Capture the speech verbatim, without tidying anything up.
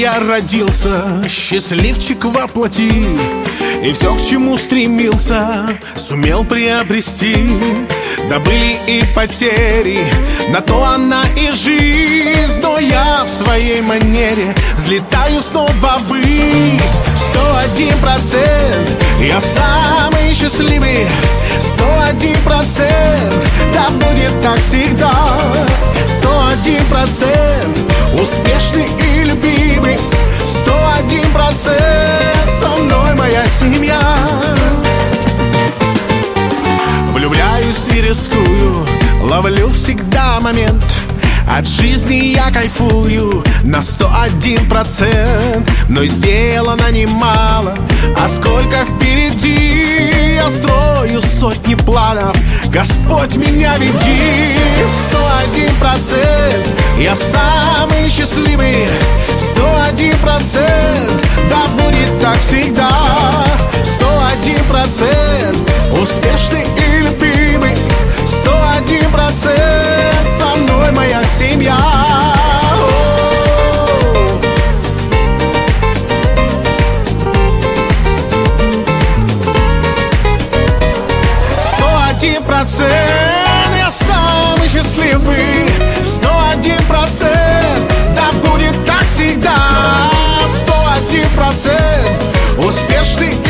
я родился, счастливчик во плоти, и все, к чему стремился, сумел приобрести. Да были и потери, на то она и жизнь, но я в своей манере взлетаю снова ввысь. Сто один процент я самый счастливый, сто один процент, да будет так всегда. Сто один процент успешный и любимый, сто один процент со мной моя семья. Влюбляюсь и рискую, ловлю всегда момент, от жизни я кайфую на сто один процент. Но сделано немало, а сколько впереди, я строю сотни планов, Господь меня веди. Сто один процент я самый счастливый, сто один процент, да будет так всегда. Сто один процент успешный и любимый, сто один процент со мной моя семья. Сто один процент я самый счастливый, сто один процент, да будет так всегда. Сто один процент успешный